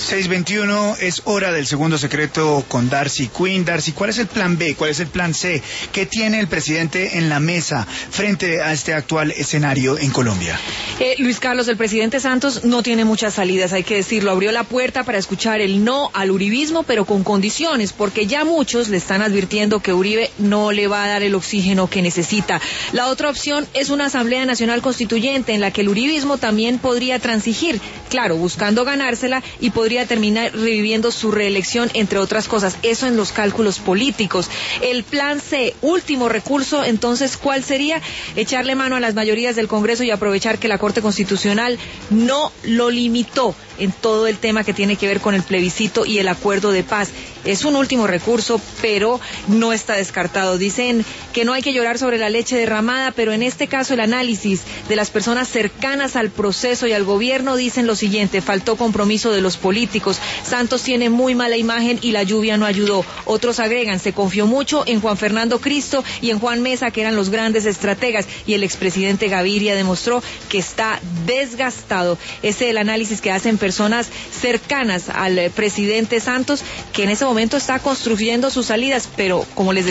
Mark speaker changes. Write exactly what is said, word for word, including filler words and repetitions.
Speaker 1: seis veintiuno, es hora del segundo secreto con Darcy Quinn. Darcy, ¿cuál es el plan B? ¿Cuál es el plan C? ¿Qué tiene el presidente en la mesa frente a este actual escenario en Colombia?
Speaker 2: Eh, Luis Carlos, el presidente Santos no tiene muchas salidas, hay que decirlo. Abrió la puerta para escuchar el no al uribismo, pero con condiciones, porque ya muchos le están advirtiendo que Uribe no le va a dar el oxígeno que necesita. La otra opción es una Asamblea Nacional Constituyente en la que el uribismo también podría transigir, claro, buscando ganársela, y podría terminar reviviendo su reelección, entre otras cosas. Eso en los cálculos políticos. El plan C, último recurso, entonces, ¿cuál sería? Echarle mano a las mayorías del Congreso y aprovechar que la Corte Constitucional no lo limitó en todo el tema que tiene que ver con el plebiscito y el acuerdo de paz. Es un último recurso, pero no está descartado. Dicen que no hay que llorar sobre la leche derramada, pero en este caso el análisis de las personas cercanas al proceso y al gobierno dicen lo siguiente: faltó compromiso de los políticos, Santos tiene muy mala imagen y la lluvia no ayudó. Otros agregan, se confió mucho en Juan Fernando Cristo y en Juan Mesa, que eran los grandes estrategas, y el expresidente Gaviria demostró que está desgastado. Ese es el análisis que hacen personas cercanas al presidente Santos, que en ese momento está construyendo sus salidas, pero como les decía,